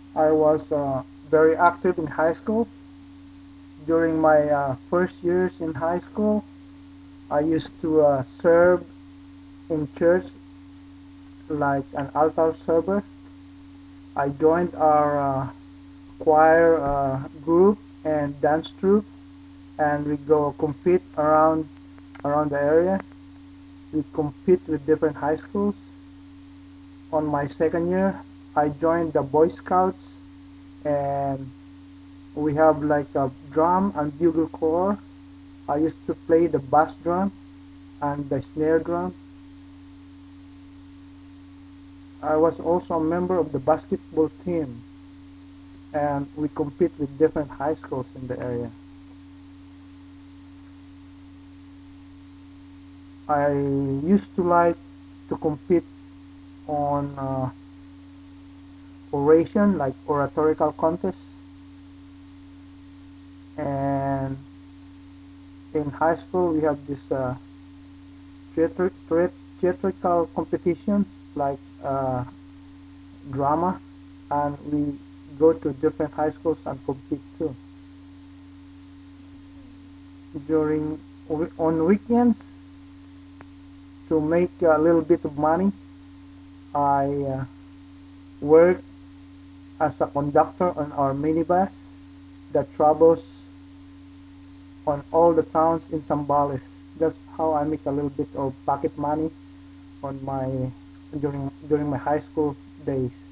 I was very active in high school. During my first years in high school, I used to serve in church like an altar server. I joined our choir group and dance troupe, and we go compete around the area. We compete with different high schools. On my second year, I joined the Boy Scouts, and we have like a drum and bugle corps. I used to play the bass drum and the snare drum. I was also a member of the basketball team, and we compete with different high schools in the area. I used to like to compete on oration, like oratorical contests, and in high school we have this theater, theatrical competition like drama, and we go to different high schools and compete too. During on weekends, to make a little bit of money, I work as a conductor on our minibus that travels on all the towns in Zambales. That's how I make a little bit of pocket money on my during my high school days.